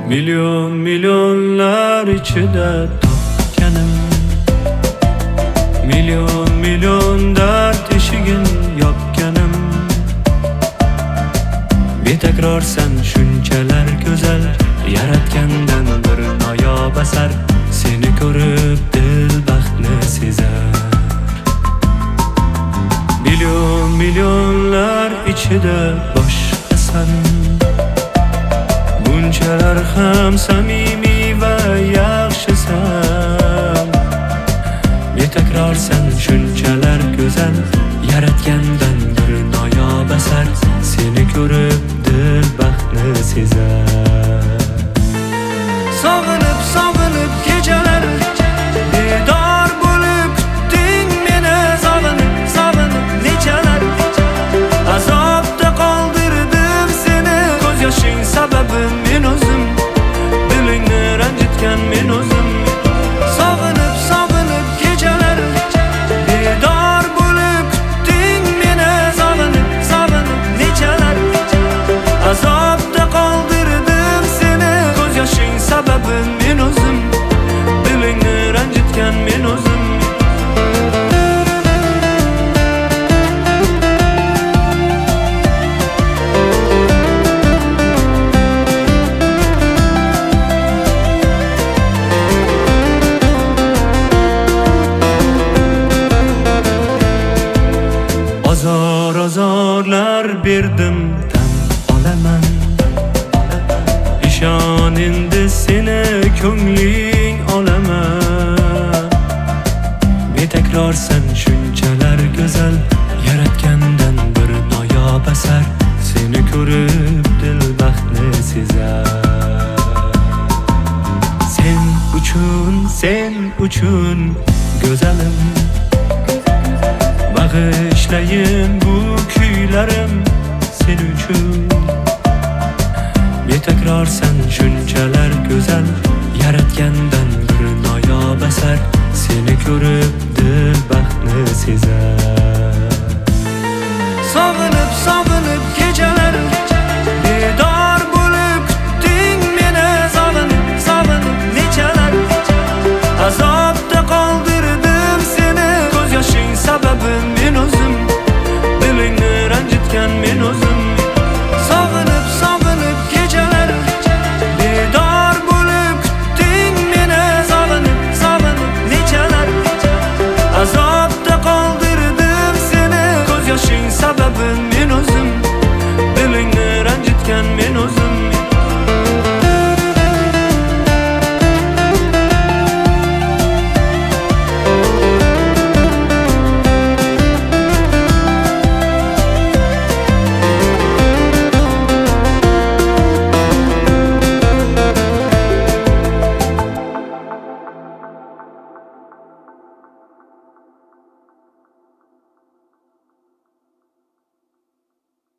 Milyon milyonlar ichida topganim, milyon milyon dard eshigin yopganim. Betakrorsan shunchalar go'zal, yaratgandan bir noyob asar. Seni ko'rib dil baxtni sezar. Milyon milyonlar ichida boshqasan, bunchalar ham samimiy va yaxshisan. Betakrorsan shunchalar go'zal, yaratgandan bir noyob asar. Seni ko'rib dil baxtni sezar. Sog'inib sog'inib kechalar bedor bo'lib kutding meni. Sog'inib sog'inib nechalar azobda qoldirdim seni. Ko'z yoshing sababim men o'zim, dilingni ranjitgan men o'zim. Sog'inib sog'inib kechalar bedor bo'lib kutding meni. Sog'inib sog'inib nechalar azobda qoldirdim seni. Ko'z yoshing sababim men o'zim, dilingni ranjitgan men o'zim. Azor azorlar berdim, tan olaman. İshon endi seni ko'ngling olaman. Betakrorsan shunchalar go'zal, yaratgandan bir noyob asar. Seni ko'rib dil baxtni sezar. Sen uchun go'zalim, bag'ishlayin bu kuylarim sen uchun. Betakrorsan shunchalar go'zal, yaratgandan bir noyob asar. Seni ko'rib dil baxtni sezar. Sog'inib sog'inib kechalar bedor bo'lib kutding meni. Sog'inib sog'inib nechalar azobda qoldirdim seni. Ko'z yoshing sababim men o'zim, dilingni ranjitgan men o'zim. Sog'inib sog'inib kechalar bedor bo'lib kutding meni. Sog'inib sog'inib nechalar azobda qoldirdim seni. Ko'z yoshing sababim